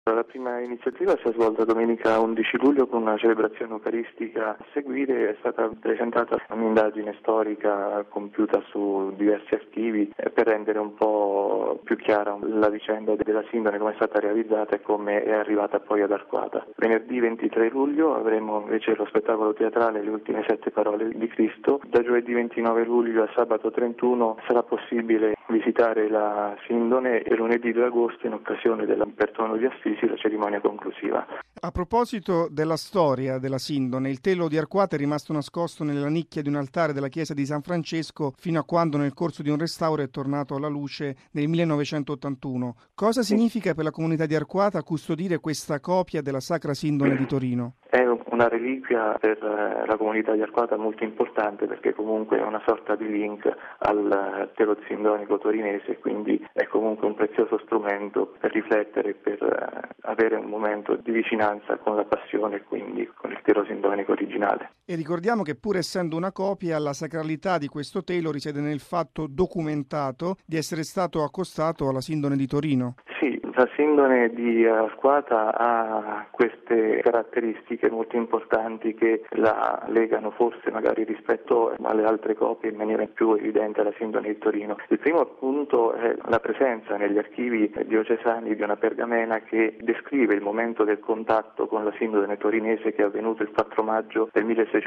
La prima iniziativa si è svolta domenica 11 luglio con una celebrazione eucaristica. A seguire è stata presentata un'indagine storica compiuta su diversi archivi per rendere un po' più chiara la vicenda della sindone, come è stata realizzata e come è arrivata poi ad Arquata. Venerdì 23 luglio avremo invece lo spettacolo teatrale Le ultime 7 parole di Cristo. Da giovedì 29 luglio a sabato 31 sarà possibile visitare la sindone e lunedì 2 agosto, in occasione del perdono di Assisi, la cerimonia conclusiva. A proposito della storia della sindone, il telo di Arquata è rimasto nascosto nella nicchia di un altare della chiesa di San Francesco fino a quando nel corso di un restauro è tornato alla luce nel 1981. Cosa significa per la comunità di Arquata custodire questa copia della Sacra Sindone di Torino? È una reliquia per la comunità di Arquata molto importante, perché comunque è una sorta di link al telo sindonico torinese, quindi è comunque un prezioso strumento per riflettere, per avere un momento di vicinanza con la passione e quindi con il telo sindonico originale. E ricordiamo che pur essendo una copia, la sacralità di questo telo risiede nel fatto documentato di essere stato accostato alla Sindone di Torino. Sì, la sindone di Arquata ha queste caratteristiche molto importanti che la legano forse magari rispetto alle altre copie in maniera più evidente alla sindone di Torino. Il primo appunto è la presenza negli archivi diocesani di una pergamena che descrive il momento del contatto con la sindone torinese che è avvenuto il 4 maggio del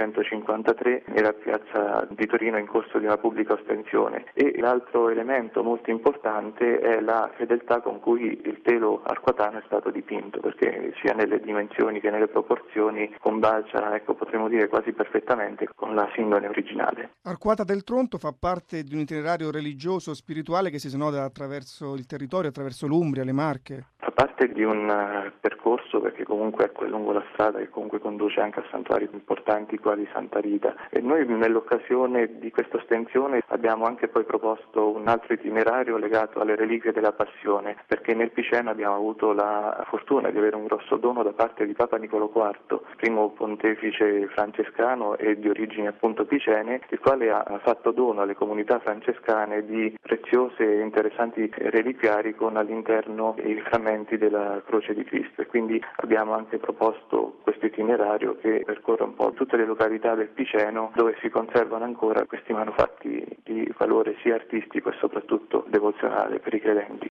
1653 nella piazza di Torino in corso di una pubblica ostensione. E l'altro elemento molto importante è la fedeltà con cui il telo arquatano è stato dipinto, perché sia nelle dimensioni che nelle proporzioni combacia, potremmo dire quasi perfettamente con la sindone originale. Arquata del Tronto fa parte di un itinerario religioso spirituale che si snoda attraverso il territorio, attraverso l'Umbria, le Marche. Fa parte di un percorso, perché comunque è lungo la strada che comunque conduce anche a santuari importanti quali Santa Rita, e noi nell'occasione di questa ostensione abbiamo anche poi proposto un altro itinerario legato alle reliquie della Passione, perché nel Piceno abbiamo avuto la fortuna di avere un grosso dono da parte di Papa Niccolò IV, primo pontefice francescano e di origini appunto picene, il quale ha fatto dono alle comunità francescane di preziose e interessanti reliquiari con all'interno i frammenti della croce di Cristo, e quindi abbiamo anche proposto questo itinerario che percorre un po' tutte le località del Piceno dove si conservano ancora questi manufatti di valore sia artistico e soprattutto devozionale per i credenti.